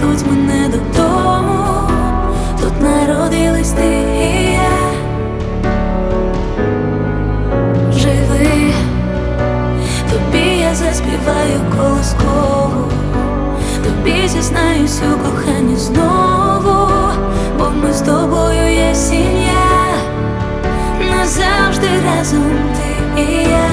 ведуть мене додому. Тут народились ти і я. Живи, тобі я заспіваю колискову, тобі зізнаюсь у коханні знову, бо ми з тобою є сім'я, назавжди разом ти і я.